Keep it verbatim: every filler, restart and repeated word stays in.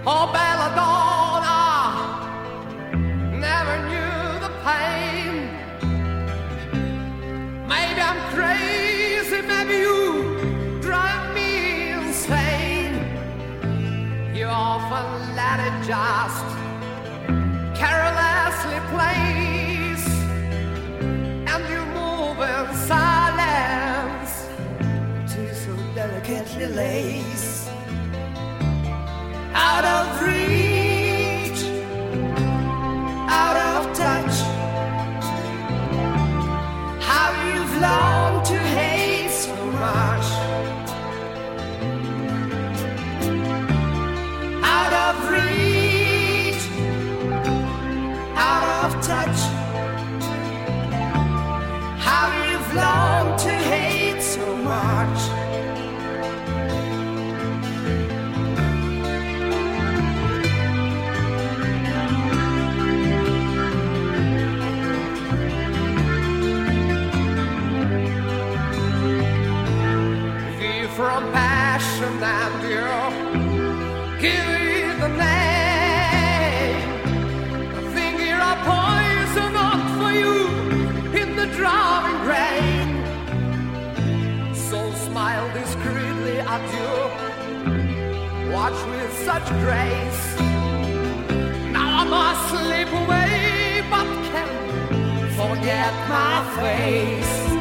Oh, belladonna, never knew the pain. Maybe I'm crazy, maybe you drive me insane. You often let it just carelessly plays, and you move in silence till so delicately lays. Out of reach, out of touch, how you've longed to hate so much. Out of reach, out of touch, how you've longed to hate so much. From passion and you give it the name. I think you're a poison up for you in the driving rain. So smile discreetly at you, watch with such grace. Now I must slip away, but can't forget my face.